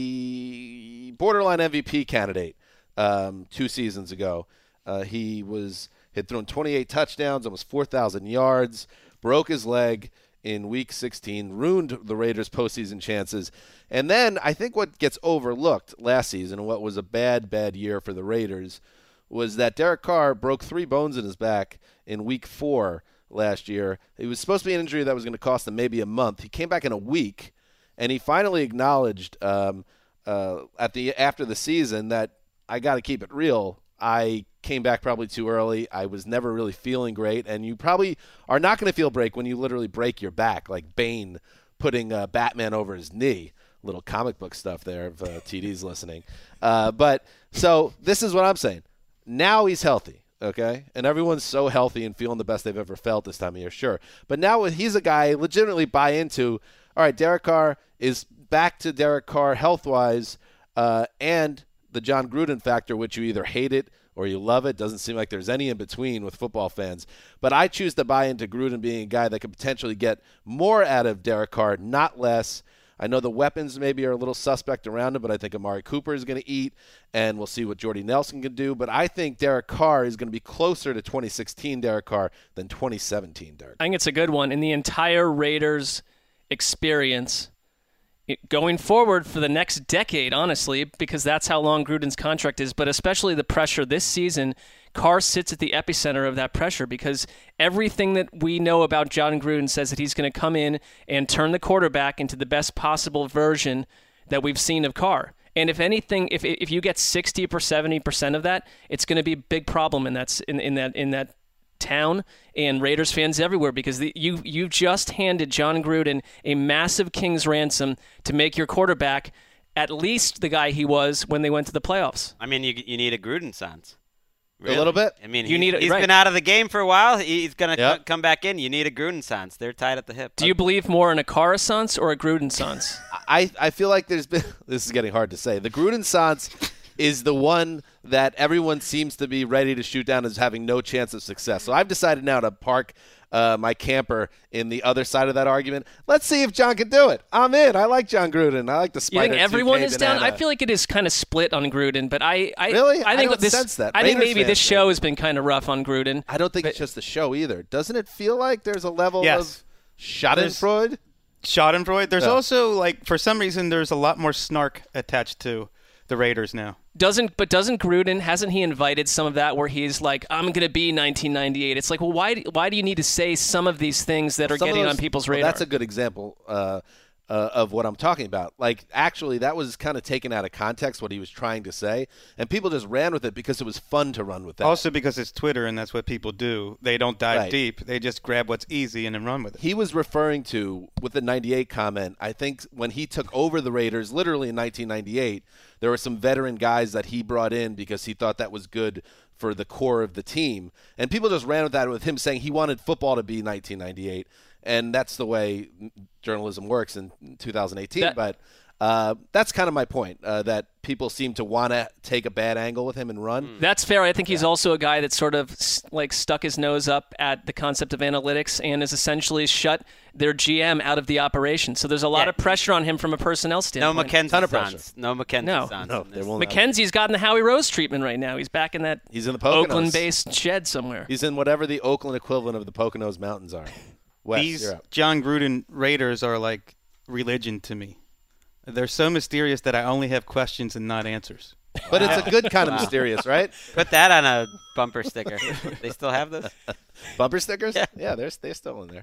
a borderline M V P candidate um, two seasons ago. Uh, he was had thrown twenty-eight touchdowns, almost four thousand yards, broke his leg in week sixteen, ruined the Raiders' postseason chances. And then I think what gets overlooked last season, and what was a bad, bad year for the Raiders, was that Derek Carr broke three bones in his back in week four last year. It was supposed to be an injury that was going to cost him maybe a month. He came back in a week, and he finally acknowledged um, uh, at the after the season that I got to keep it real. I came back probably too early. I was never really feeling great, and you probably are not going to feel break when you literally break your back, like Bane putting uh, Batman over his knee. Little comic book stuff there if uh, T D's listening. Uh, but so this is what I'm saying. Now he's healthy, okay? And everyone's so healthy and feeling the best they've ever felt this time of year, sure. But now he's a guy I legitimately buy into, all right, Derek Carr is back to Derek Carr health-wise, uh, and the John Gruden factor, which you either hate it or you love it. Doesn't seem like there's any in between with football fans. But I choose to buy into Gruden being a guy that could potentially get more out of Derek Carr, not less. I know the weapons maybe are a little suspect around him, but I think Amari Cooper is going to eat, and we'll see what Jordy Nelson can do. But I think Derek Carr is going to be closer to twenty sixteen Derek Carr than twenty seventeen Derek Carr. I think it's a good one. In the entire Raiders experience, it, going forward for the next decade, honestly, because that's how long Gruden's contract is, but especially the pressure this season, Carr sits at the epicenter of that pressure because everything that we know about John Gruden says that he's going to come in and turn the quarterback into the best possible version that we've seen of Carr. And if anything, if if you get sixty or seventy percent of that, it's going to be a big problem in that in, in that in that town and Raiders fans everywhere because the, you you just handed John Gruden a massive king's ransom to make your quarterback at least the guy he was when they went to the playoffs. I mean, you you need a Gruden sense. Really? A little bit. I mean, you he's, need a, he's right. been out of the game for a while. He's going to yep. c- come back in. You need a Gruden sense. They're tied at the hip. Do you believe more in a Carr-sance or a Gruden-sance? I, I feel like there's been – this is getting hard to say. The Gruden-sance is the one that everyone seems to be ready to shoot down as having no chance of success. So I've decided now to park uh, my camper in the other side of that argument. Let's see if John can do it. I'm in. I like John Gruden. I like the Spider. You think everyone is banana. down? I feel like it is kind of split on Gruden, but I, I really I think I don't this, sense that. I think Raiders maybe this fans show do. has been kind of rough on Gruden. I don't think but, it's just the show either. Doesn't it feel like there's a level Yes. of Schadenfreude? Schadenfreude. There's Yeah. also, like, for some reason, there's a lot more snark attached to the Raiders now. Doesn't but doesn't Gruden hasn't he invited some of that where he's like I'm going to be nineteen ninety-eight? It's like well why why do you need to say some of these things that are Some of getting those- on people's well, radar? That's a good example uh, uh, of what I'm talking about. Like, actually, that was kind of taken out of context what he was trying to say, and people just ran with it because it was fun to run with that. Also because it's Twitter and that's what people do. They don't dive Right. deep. They just grab what's easy and then run with it. He was referring to, with the ninety-eight comment, I think when he took over the Raiders, literally in nineteen ninety-eight, there were some veteran guys that he brought in because he thought that was good for the core of the team. And people just ran with that with him saying he wanted football to be nineteen ninety-eight. And that's the way journalism works in two thousand eighteen. That- but uh, that's kind of my point, uh, that people seem to want to take a bad angle with him and run. That's fair. I think he's also a guy that sort of s- like stuck his nose up at the concept of analytics and has essentially shut their G M out of the operation. So there's a lot Yeah. of pressure on him from a personnel No standpoint. Mackenzie Ton of pressure. Sons. No Mackenzie No. Sons. No, in they this. won't. Mackenzie's gotten the Howie Rose treatment right now. He's back in that He's in the Poconos. Oakland-based shed somewhere. He's in whatever the Oakland equivalent of the Poconos Mountains are. Wes, These you're up. John Gruden Raiders are like religion to me. They're so mysterious that I only have questions and not answers. But it's a good kind of mysterious, right? Put that on a bumper sticker. They still have this? Bumper stickers? Yeah. Yeah, they're, they're still in there.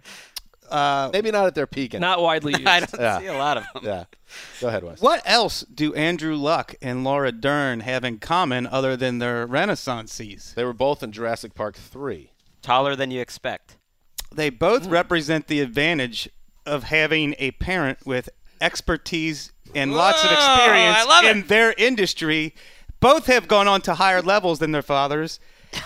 Uh, Maybe not at their peak. Not widely used. I don't Yeah. see a lot of them. Yeah. Go ahead, Wes. what else do Andrew Luck and Laura Dern have in common other than their Renaissance seas? They were both in Jurassic Park three. Taller than you expect. They both represent the advantage of having a parent with expertise and lots of Whoa, experience I love in it. their industry. Both have gone on to higher levels than their fathers.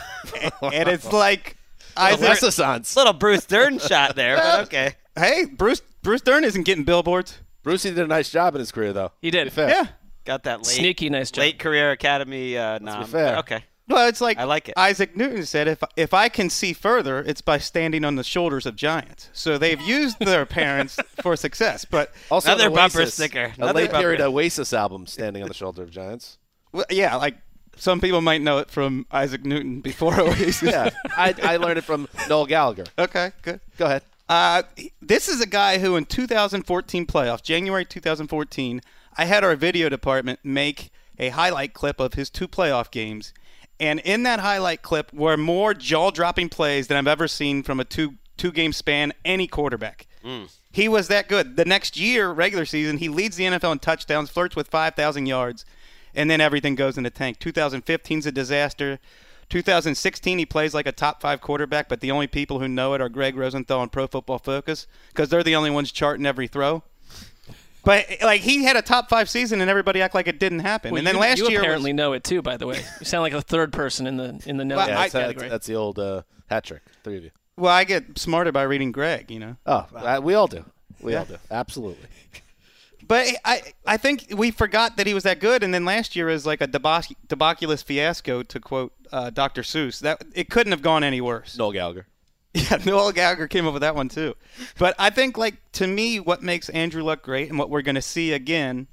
And it's like I think, Renaissance. Little Bruce Dern shot there, but okay. hey, Bruce Bruce Dern isn't getting billboards. Brucey did a nice job in his career, though. He did. To be fair. Yeah. Got that late, Sneaky nice job. late career academy uh, nom. fair. Okay. Well, it's like I like it. Isaac Newton said, if if I can see further, it's by standing on the shoulders of giants. So they've used their parents for success. But Also, Another an bumper Oasis- sticker. A Another late bumper. period Oasis album, Standing on the Shoulder of Giants. well, yeah, like some people might know it from Isaac Newton before Oasis. Yeah, I, I learned it from Noel Gallagher. Okay, good. Go ahead. Uh, this is a guy who in two thousand fourteen playoffs, January two thousand fourteen, I had our video department make a highlight clip of his two playoff games. And in that highlight clip were more jaw-dropping plays than I've ever seen from a two, two-game span, any quarterback. Mm. He was that good. The next year, regular season, he leads the N F L in touchdowns, flirts with five thousand yards, and then everything goes in the tank. twenty fifteen is a disaster. two thousand sixteen, he plays like a top five quarterback, but the only people who know it are Greg Rosenthal and Pro Football Focus because they're the only ones charting every throw. But like he had a top five season, and everybody act like it didn't happen. Well, and then you, last you year apparently was, know it too. By the way, you sound like a third person in the in the know Well, Yeah, I- that's, that's, category. that's the old uh, hat trick. Three of you. well, I get smarter by reading Greg, you know. Oh, uh, we all do. We all do. Absolutely. But I I think we forgot that he was that good, and then last year is like a debac- debaculous fiasco, to quote uh, Doctor Seuss. That it couldn't have gone any worse. Noel Gallagher. Yeah, Noel Gallagher came up with that one too. But I think, like, to me, what makes Andrew Luck great and what we're going to see again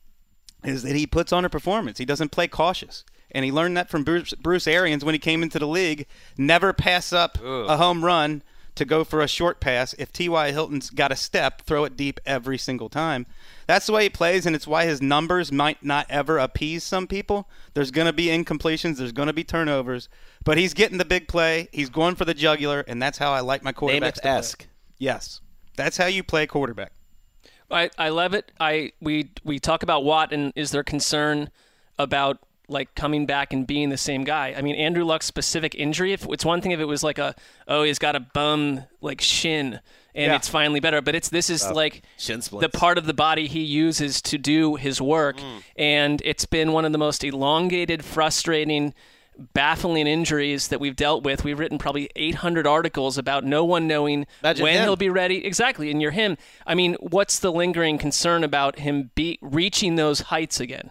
is that he puts on a performance. He doesn't play cautious. And he learned that from Bruce, Bruce Arians when he came into the league. Never pass up Ooh. a home run to go for a short pass. If T Y. Hilton's got a step, throw it deep every single time. That's the way he plays, and it's why his numbers might not ever appease some people. There's going to be incompletions. There's going to be turnovers. But he's getting the big play. He's going for the jugular, and that's how I like my quarterbacks to play. Namath-esque. Yes. That's how you play quarterback. I, I love it. I we we talk about Watt, and is there concern about like coming back and being the same guy? I mean, Andrew Luck's specific injury. If it's one thing if it was like a oh he's got a bum like shin and Yeah. it's finally better, but it's this is like Shin the splints. part of the body he uses to do his work, and it's been one of the most elongated, frustrating, baffling injuries that we've dealt with. We've written probably eight hundred articles about no one knowing Imagine when him. he'll be ready. Exactly, and you're him. I mean, what's the lingering concern about him be reaching those heights again?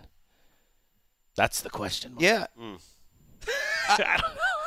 That's the question. Yeah. I,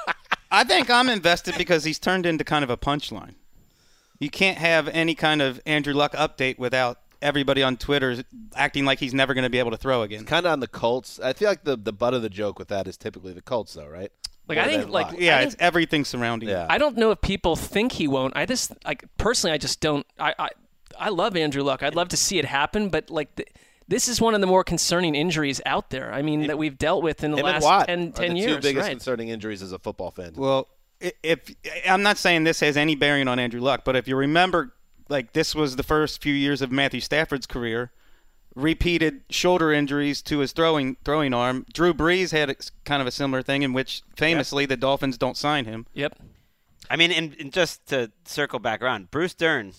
I think I'm invested because he's turned into kind of a punchline. You can't have any kind of Andrew Luck update without everybody on Twitter acting like he's never going to be able to throw again. Kind of on the Colts. I feel like the, the butt of the joke with that is typically the Colts, though, right? Like More I think than like Luck. Yeah, I it's think- everything surrounding Yeah. it. I don't know if people think he won't. I just like personally, I just don't. I I, I love Andrew Luck. I'd love to see it happen, but like the, this is one of the more concerning injuries out there. I mean, that we've dealt with in the Him and last Watt ten, are ten the years. two biggest right. concerning injuries as a football fan. Well, i- if I'm not saying this has any bearing on Andrew Luck, but if you remember, like this was the first few years of Matthew Stafford's career, repeated shoulder injuries to his throwing throwing arm. Drew Brees had a, kind of a similar thing in which famously the Dolphins don't sign him. Yep. I mean, and, and just to circle back around, Bruce Dern,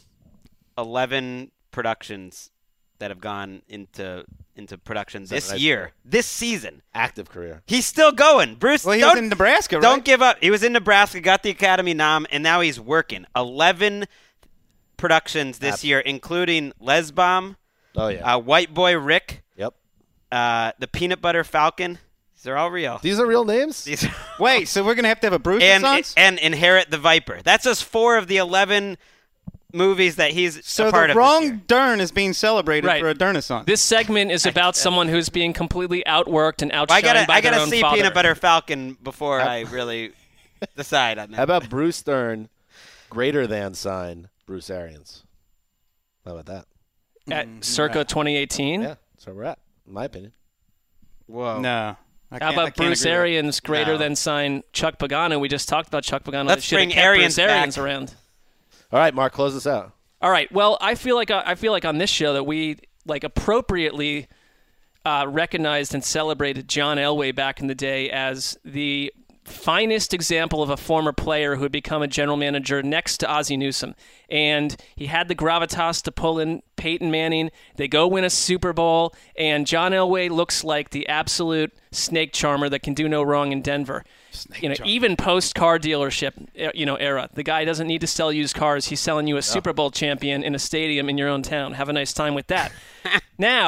eleven productions that have gone into into production this Nice year, career. this season. Active career. He's still going. Bruce, Well, he don't, was in Nebraska, right? Don't give up. He was in Nebraska, got the Academy nom, and now he's working. eleven productions this Abs- year, including Les Baum, Oh, yeah. uh, White Boy Rick, yep. uh, the Peanut Butter Falcon. These are all real. These are real names? These are Wait, so we're gonna have to have a Bruce and, Sons? and Inherit the Viper. That's just four of the eleven movies that he's So a part the of. wrong this year. Dern is being celebrated Right. for a Dernaissance. This segment is about someone who's being completely outworked and Well, outshined I gotta, by I their gotta own see father. Peanut Butter Falcon before I really decide on that. How about Bruce Stern, greater than sign Bruce Arians? How about that? At circa twenty eighteen. Yeah, that's where we're at, in my opinion. Whoa. no. I How can't- I about can't Bruce agree with that. Arians greater No. than sign Chuck Pagano? We just talked about Chuck Pagano. Let's They should've bring kept Arians Bruce Arians back. around. All right, Mark, close this out. All right. Well, I feel like I feel like on this show that we like appropriately uh, recognized and celebrated John Elway back in the day as the finest example of a former player who had become a general manager next to Ozzie Newsome. And he had the gravitas to pull in Peyton Manning. They go win a Super Bowl, and John Elway looks like the absolute snake charmer that can do no wrong in Denver. You know, even post car dealership, you know, era. The guy doesn't need to sell used cars. He's selling you a Super Bowl champion in a stadium in your own town. Have a nice time with that. Now,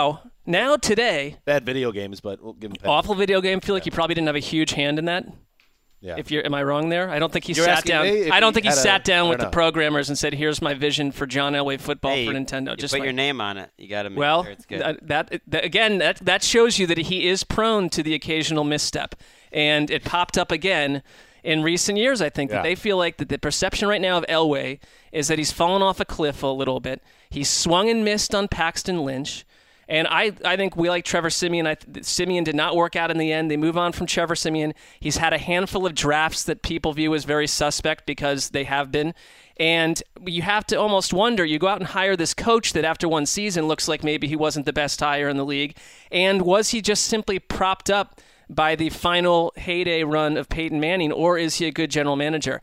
Now today, Bad video games, but we'll give him pass. awful video game. Feel like you probably didn't have a huge hand in that. Yeah. If you're, am I wrong there? I don't think he You're sat asking down. me if I don't he think he had a- sat down I with don't the know. programmers and said, "Here's my vision for John Elway football Hey, for Nintendo." You Just put like, your name on it. You got to make well, sure it's good. that, that, that again, that that shows you that he is prone to the occasional misstep, and it popped up again in recent years. I think Yeah. that they feel like that the perception right now of Elway is that he's fallen off a cliff a little bit. He's swung and missed on Paxton Lynch. And I, I think we like Trevor Siemian. I, Siemian did not work out in the end. They move on from Trevor Siemian. He's had a handful of drafts that people view as very suspect because they have been. And you have to almost wonder, you go out and hire this coach that after one season looks like maybe he wasn't the best hire in the league. And was he just simply propped up by the final heyday run of Peyton Manning, or is he a good general manager?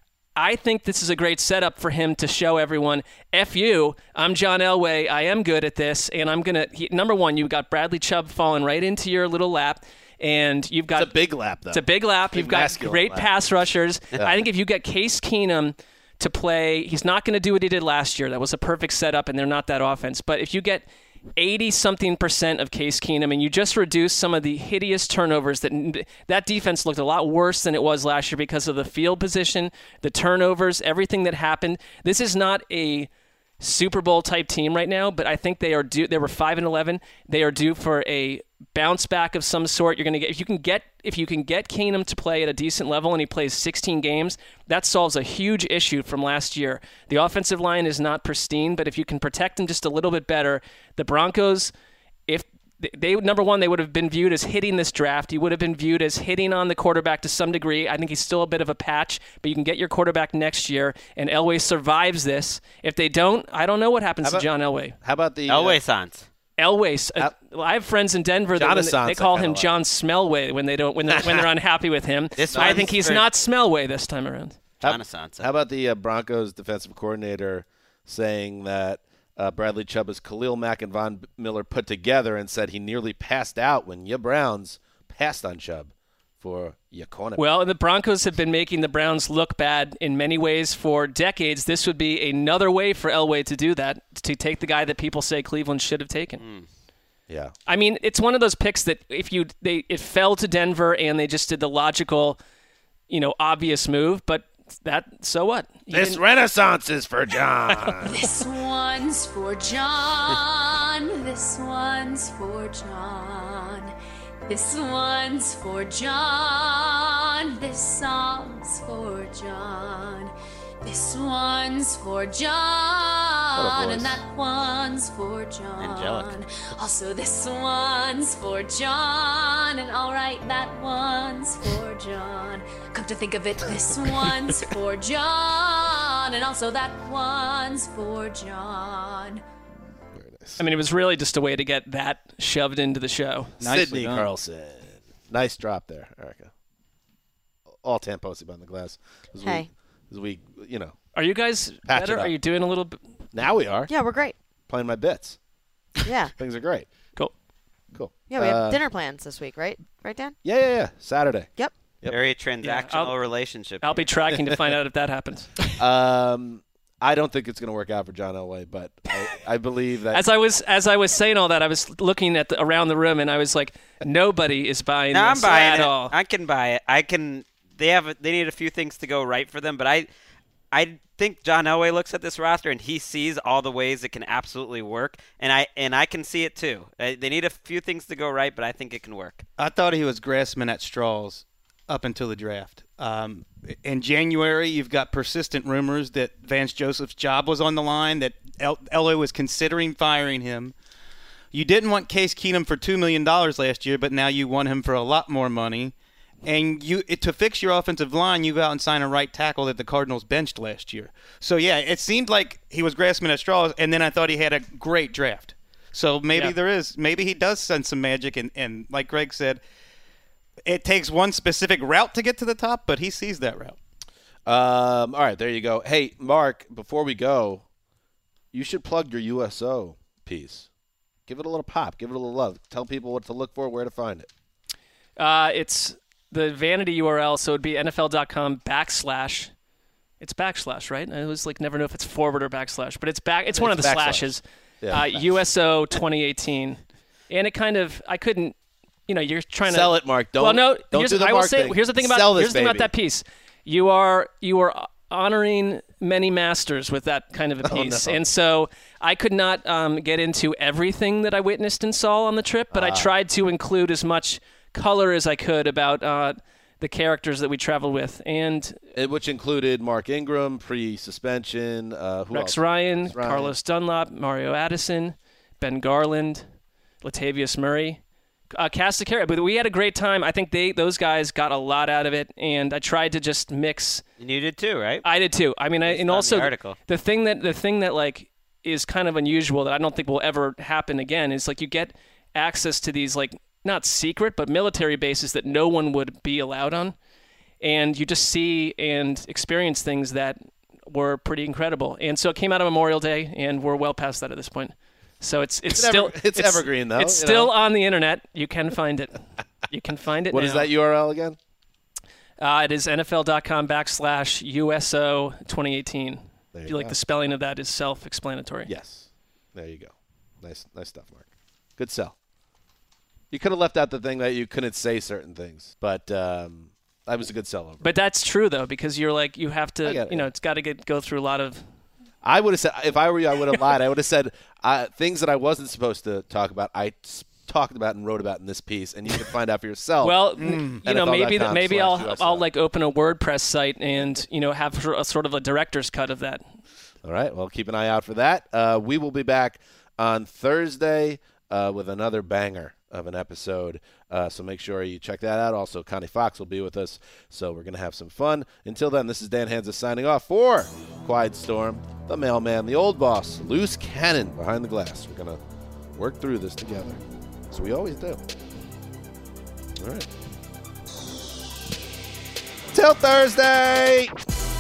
I think this is a great setup for him to show everyone, F you, I'm John Elway, I am good at this, and I'm going to, number one, you've got Bradley Chubb falling right into your little lap, and you've got... It's a big lap, though. It's a big lap. Big You've got masculine great lap. pass rushers. Yeah. I think if you get Case Keenum to play, he's not going to do what he did last year. That was a perfect setup, and they're not that offense. But if you get eighty-something percent of Case Keenum, and you just reduce some of the hideous turnovers, that that defense looked a lot worse than it was last year because of the field position, the turnovers, everything that happened. This is not a Super Bowl type team right now, but I think they are due. They were five and eleven. They are due for a bounce back of some sort. You're going to get if you can get if you can get Keenum to play at a decent level, and he plays sixteen games. That solves a huge issue from last year. The offensive line is not pristine, but if you can protect him just a little bit better, the Broncos, if they number one, they would have been viewed as hitting this draft. He would have been viewed as hitting on the quarterback to some degree. I think he's still a bit of a patch, but you can get your quarterback next year, and Elway survives this. If they don't, I don't know what happens about- to John Elway. How about the Elway uh, Sans. Elway. Uh, well, I have friends in Denver that when they, Jonasans, they call I him kinda like. John Smellway when they don't when they're, when they're unhappy with him. This I one's think he's for- not Smellway this time around. How- John Sans. How about the uh, Broncos defensive coordinator saying that uh, Bradley Chubb is Khalil Mack and Von Miller put together, and said he nearly passed out when ya Browns passed on Chubb for ya cornerback? Well, the Broncos have been making the Browns look bad in many ways for decades. This would be another way for Elway to do that, to take the guy that people say Cleveland should have taken. Mm. Yeah. I mean, it's one of those picks that if you they it fell to Denver and they just did the logical, you know, obvious move, but that so what? You This didn't- renaissance is for John. This one's for John. This one's for John. This one's for John. This song's for John. This one's for John. voice. And that one's for John. Angelic. Also, this one's for John. And alright, that one's for John. Come to think of it, this one's for John. And also, that one's for John. I mean, it was really just a way to get that shoved into the show. Nicely Sidney done. Carlson. Nice drop there, Erica. All Tamposi behind the glass. As Hey. We, as we, you know, Are you guys Patch better? it up. Are you doing a little bit? now we are Yeah, we're great. playing my bits. Yeah. Things are great. Cool. Cool. Yeah, we have Uh, dinner plans this week, right? Right, Dan? Yeah, yeah, yeah. Saturday. Yep. Yep. Very transactional I'll- relationship. I'll be tracking to find out if that happens. Um, I don't think it's going to work out for John Elway, but I, I believe that. As I was as I was saying all that, I was looking at the, around the room, and I was like, nobody is buying No, I'm this buying at it. all. I can buy it. I can. They have. They need a few things to go right for them, but I, I think John Elway looks at this roster and he sees all the ways it can absolutely work, and I and I can see it too. Uh, They need a few things to go right, but I think it can work. I thought he was grasping at straws up until the draft. Um, in January, you've got persistent rumors that Vance Joseph's job was on the line, that El- Elway was considering firing him. You didn't want Case Keenum for two million dollars last year, but now you want him for a lot more money. And you it, to fix your offensive line, you go out and sign a right tackle that the Cardinals benched last year. So, yeah, it seemed like he was grasping at straws, and then I thought he had a great draft. So maybe Yeah. there is. Maybe he does sense some magic, and, and like Greg said, it takes one specific route to get to the top, but he sees that route. Um, all right, there you go. Hey, Mark, before we go, you should plug your U S O piece. Give it a little pop. Give it a little love. Tell people what to look for, where to find it. Uh, it's the vanity U R L, so it'd be N F L dot com backslash. It's backslash, right? I always like never know if it's forward or backslash, but it's back. It's, one of the backslash. slashes. Yeah, uh, backslash. U S O twenty eighteen. and it kind of I couldn't. You know, you're trying Sell to it, Mark. Don't. Well, no. Don't here's, do the I will Mark say. thing. Here's the thing about. Sell this, here's the thing about baby. that piece. You are you are honoring many masters with that kind of a piece, Oh, no. and so I could not um, get into everything that I witnessed and saw on the trip, but Ah. I tried to include as much color as I could about uh, the characters that we traveled with, and It, which included Mark Ingram, pre-suspension. Uh, who Rex else? Ryan, Rex Ryan. Carlos Dunlap, Mario Addison, Ben Garland, Latavius Murray. Uh, cast of characters, but we had a great time. I think they those guys got a lot out of it, and I tried to just mix. And you did too, right? I did too. I mean, I, Based and on also the article. the thing that the thing that like is kind of unusual that I don't think will ever happen again is like you get access to these like not secret but military bases that no one would be allowed on, and you just see and experience things that were pretty incredible. And so it came out of Memorial Day, and we're well past that at this point. So it's it's, It's still ever- it's evergreen, though, It's you still know. on the internet. You can find it. You can find it. What now. is that U R L again? Uh, it is nfl.com backslash USO twenty eighteen. There I you feel like go. the spelling of that is self-explanatory. Yes. There you go. Nice, nice stuff, Mark. Good sell. You could have left out the thing that you couldn't say certain things, but um, that was a good sell over. But that's true though, because you're like you have I to, get it. you know, it's got to get go through a lot of. I would have said, if I were you, I would have lied. I would have said uh, things that I wasn't supposed to talk about. I s- talked about and wrote about in this piece, and you can find out for yourself. Well, you know, maybe that maybe I'll N F L dot com slash U S O. I'll like open a WordPress site and you know have a sort of a director's cut of that. All right. Well, keep an eye out for that. Uh, we will be back on Thursday uh, with another banger of an episode. Uh, so make sure you check that out. Also, Connie Fox will be with us. So we're going to have some fun. Until then, this is Dan Hansa signing off for Quiet Storm, the mailman, the old boss, Loose Cannon behind the glass. We're going to work through this together. So we always do. All right. Till Thursday.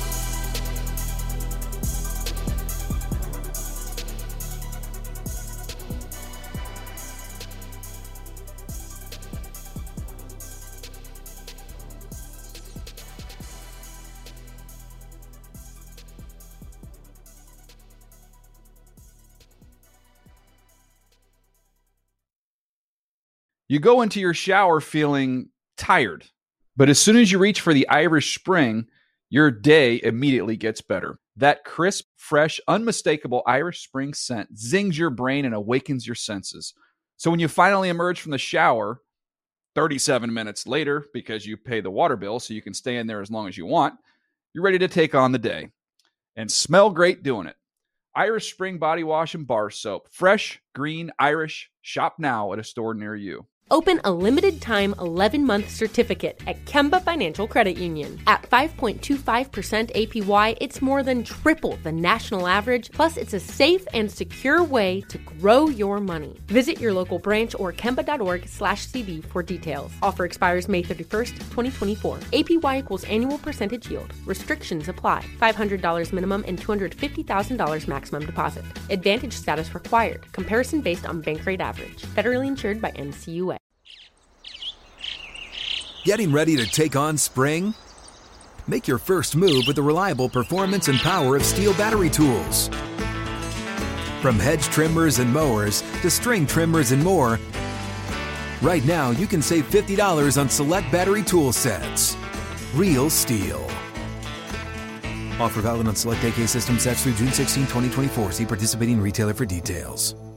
You go into your shower feeling tired, but as soon as you reach for the Irish Spring, your day immediately gets better. That crisp, fresh, unmistakable Irish Spring scent zings your brain and awakens your senses. So when you finally emerge from the shower, thirty-seven minutes later, because you pay the water bill so you can stay in there as long as you want, you're ready to take on the day and smell great doing it. Irish Spring Body Wash and Bar Soap. Fresh, green, Irish. Shop now at a store near you. Open a limited-time eleven-month certificate at Kemba Financial Credit Union. At five point two five percent A P Y, it's more than triple the national average, plus it's a safe and secure way to grow your money. Visit your local branch or kemba.org slash CD for details. Offer expires May thirty-first, twenty twenty-four. A P Y equals annual percentage yield. Restrictions apply. five hundred dollars minimum and two hundred fifty thousand dollars maximum deposit. Advantage status required. Comparison based on bank rate average. Federally insured by N C U A. Getting ready to take on spring? Make your first move with the reliable performance and power of Steel battery tools. From hedge trimmers and mowers to string trimmers and more, right now you can save fifty dollars on select battery tool sets. Real Steel. Offer valid on select A K system sets through June sixteenth, twenty twenty-four. See participating retailer for details.